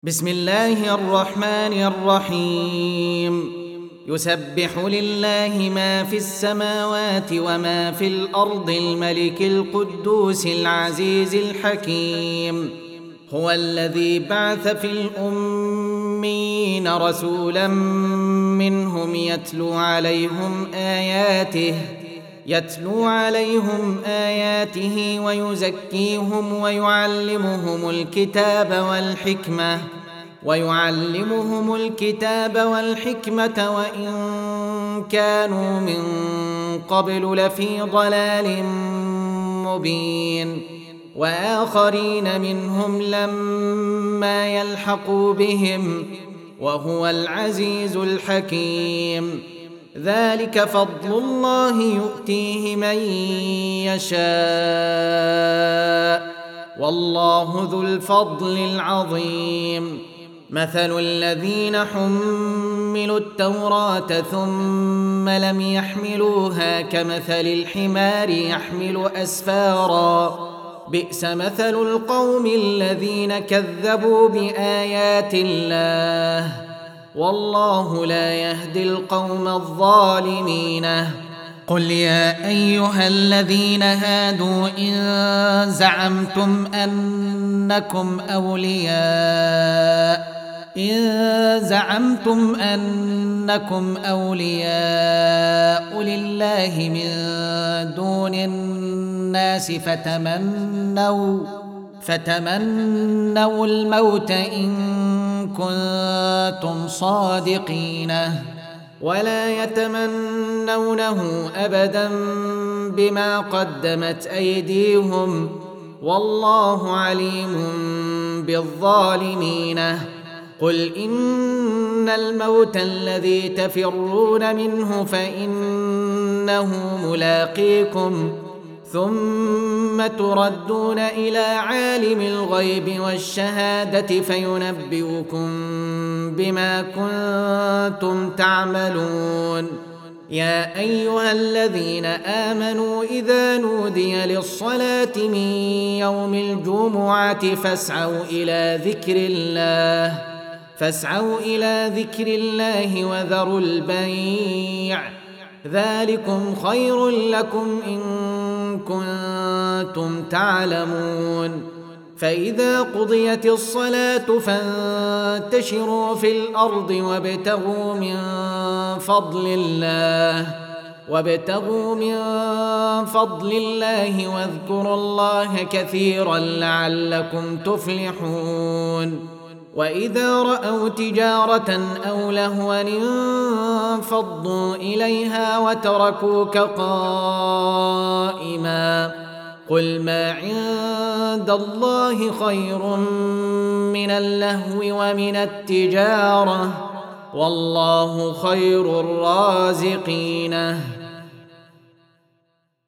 بسم الله الرحمن الرحيم. يسبح لله ما في السماوات وما في الأرض الملك القدوس العزيز الحكيم. هو الذي بعث في الأميين رسولا منهم يتلو عليهم آياته ويزكيهم ويعلمهم الكتاب والحكمة وإن كانوا من قبل لفي ضلال مبين. وآخرين منهم لما يلحقوا بهم وهو العزيز الحكيم. ذلك فضل الله يؤتيه من يشاء والله ذو الفضل العظيم. مثل الذين حملوا التوراة ثم لم يحملوها كمثل الحمار يحمل أسفارا بئس مثل القوم الذين كذبوا بآيات الله والله لا يهدي القوم الظالمين. قل يا أيها الذين هادوا إن زعمتم أنكم أولياء لله من دون الناس فتمنوا الموت إن كنتم صادقين ولا يتمنونه أبدا بما قدمت أيديهم والله عليم بالظالمين. قل إن الموت الذي تفرون منه فإنه ملاقيكم ثم تردون إلى عالم الغيب والشهادة فينبئكم بما كنتم تعملون. يا أيها الذين آمنوا إذا نودي للصلاة من يوم الجمعة فاسعوا إلى ذكر الله وذروا البيع ذلكم خير لكم إن كنتم تعلمون. فإذا قضيت الصلاة فانتشروا في الأرض وابتغوا من فضل الله واذكروا الله كثيرا لعلكم تفلحون. وإذا رأوا تجارة أو لهوا انفضوا إليها وتركوك قائما قل ما عند الله خير من اللهو ومن التجارة والله خير الرازقين.